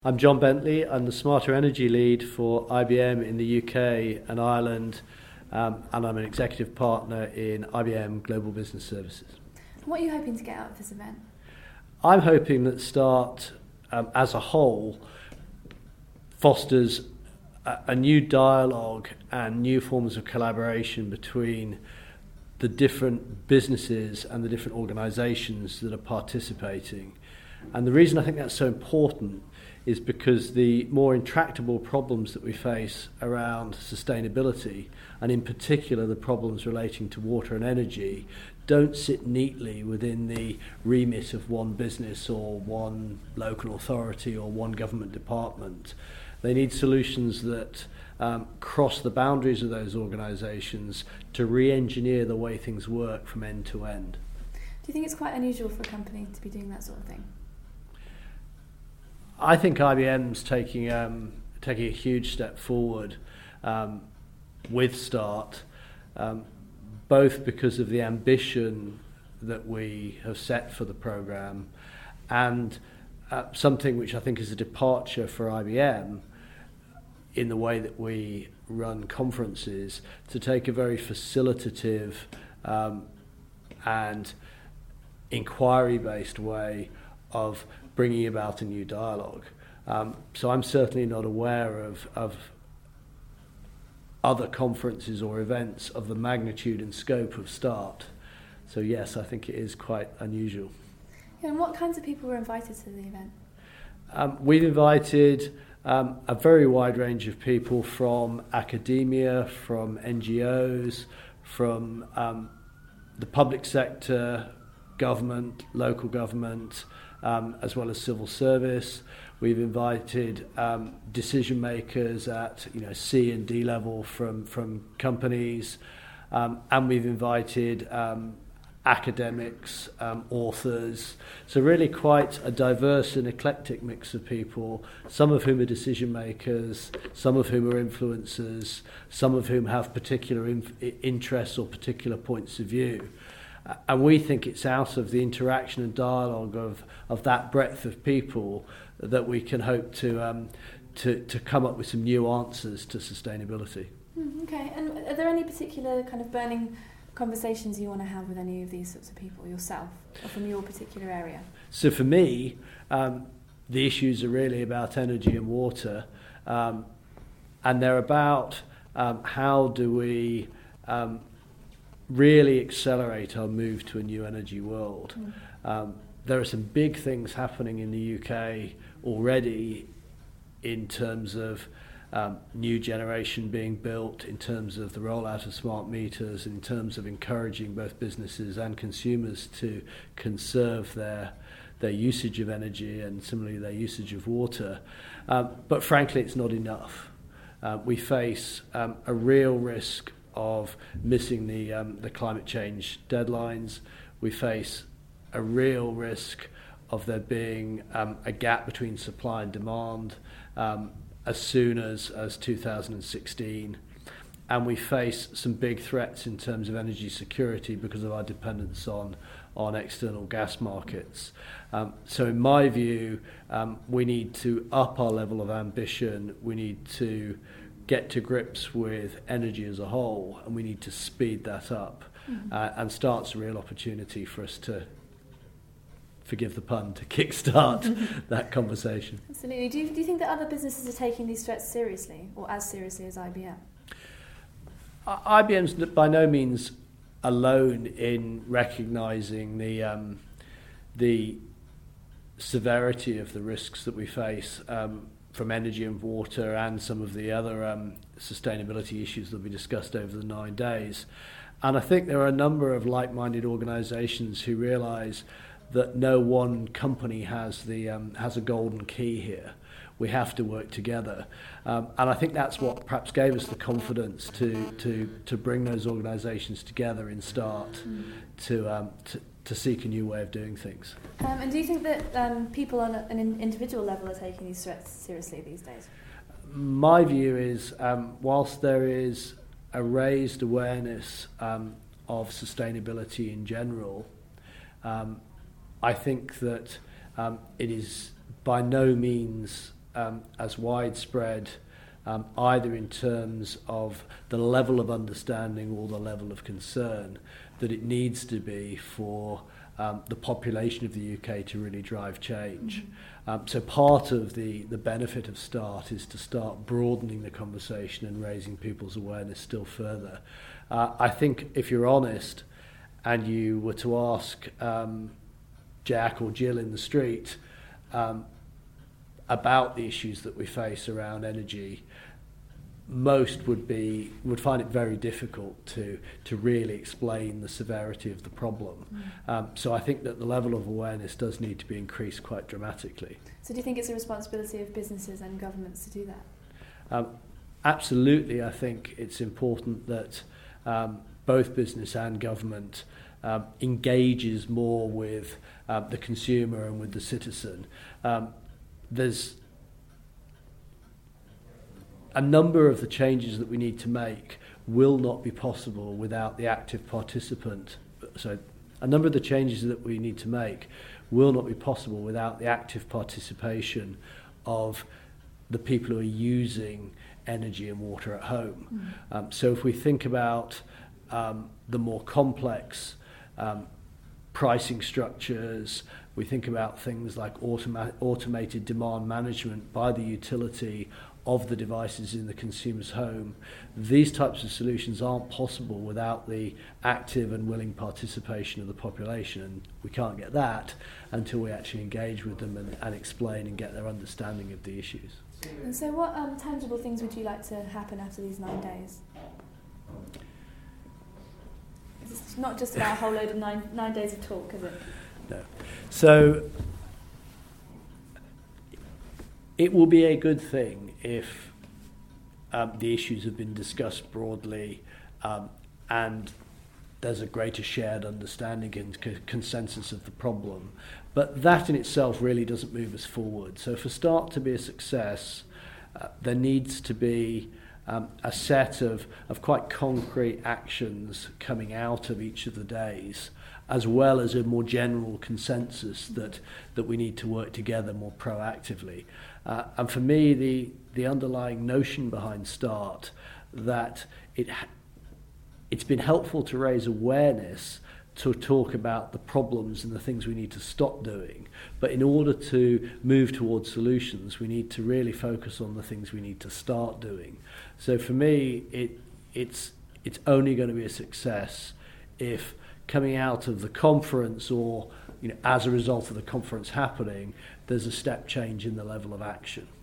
I'm John Bentley. I'm the Smarter Energy Lead for IBM in the UK and Ireland, and I'm an executive partner in IBM Global Business Services. What are you hoping to get out of this event? I'm hoping that START, as a whole, fosters a new dialogue and new forms of collaboration between the different businesses and the different organisations that are participating. And the reason I think that's so important is because the more intractable problems that we face around sustainability, and in particular the problems relating to water and energy, don't sit neatly within the remit of one business or one local authority or one government department. They need solutions that cross the boundaries of those organisations to re-engineer the way things work from end to end. Do you think it's quite unusual for a company to be doing that sort of thing? I think IBM's taking a huge step forward with START, both because of the ambition that we have set for the programme and something which I think is a departure for IBM in the way that we run conferences, to take a very facilitative and inquiry-based way of bringing about a new dialogue. So I'm certainly not aware of other conferences or events of the magnitude and scope of START. So yes, I think it is quite unusual. Yeah, and what kinds of people were invited to the event? We've invited a very wide range of people from academia, from NGOs, from the public sector, government, local government, as well as civil service. We've invited decision makers at C and D level from companies, and we've invited academics, authors. So really quite a diverse and eclectic mix of people, some of whom are decision makers, some of whom are influencers, some of whom have particular interests or particular points of view. And we think it's out of the interaction and dialogue of that breadth of people that we can hope to come up with some new answers to sustainability. Okay, and are there any particular kind of burning conversations you want to have with any of these sorts of people yourself, or from your particular area? So for me, the issues are really about energy and water, and they're about how do we really accelerate our move to a new energy world. There are some big things happening in the UK already in terms of new generation being built, in terms of the rollout of smart meters, in terms of encouraging both businesses and consumers to conserve their usage of energy and similarly their usage of water. But frankly, it's not enough. We face a real risk of missing the climate change deadlines. We face a real risk of there being a gap between supply and demand as soon as 2016. And we face some big threats in terms of energy security because of our dependence on external gas markets. So in my view, we need to up our level of ambition. We need to get to grips with energy as a whole, and we need to speed that up. And START's a real opportunity for us to, forgive the pun, to kickstart that conversation. Absolutely. Do you think that other businesses are taking these threats seriously, or as seriously as IBM? IBM's by no means alone in recognising the severity of the risks that we face from energy and water and some of the other sustainability issues that will be discussed over the 9 days. And I think there are a number of like-minded organisations who realise that no one company has a golden key here. We have to work together. And I think that's what perhaps gave us the confidence to bring those organisations together in START to seek a new way of doing things. And do you think that people on an individual level are taking these threats seriously these days? My view is, whilst there is a raised awareness of sustainability in general, I think that it is by no means as widespread, either in terms of the level of understanding or the level of concern that it needs to be for the population of the UK to really drive change. So part of the benefit of START is to start broadening the conversation and raising people's awareness still further. I think if you're honest and you were to ask Jack or Jill in the street about the issues that we face around energy, most would find it very difficult to really explain the severity of the problem. So I think that the level of awareness does need to be increased quite dramatically. So do you think it's a responsibility of businesses and governments to do that? Absolutely. I think it's important that both business and government engages more with the consumer and with the citizen. There's a number of the changes that we need to make will not be possible without the active participant. So a number of the changes that we need to make will not be possible without the active participation of the people who are using energy and water at home. So if we think about the more complex pricing structures, we think about things like automated demand management by the utility of the devices in the consumer's home. These types of solutions aren't possible without the active and willing participation of the population, and we can't get that until we actually engage with them and explain and get their understanding of the issues. And so what tangible things would you like to happen after these 9 days? It's not just about a whole load of nine days of talk, is it? No. So it will be a good thing if the issues have been discussed broadly and there's a greater shared understanding and consensus of the problem. But that in itself really doesn't move us forward. So for START to be a success, there needs to be a set of quite concrete actions coming out of each of the days, as well as a more general consensus that we need to work together more proactively. And for me, the underlying notion behind START, that it's been helpful to raise awareness to talk about the problems and the things we need to stop doing. But in order to move towards solutions, we need to really focus on the things we need to start doing. So for me, it's only going to be a success if coming out of the conference or as a result of the conference happening, there's a step change in the level of action.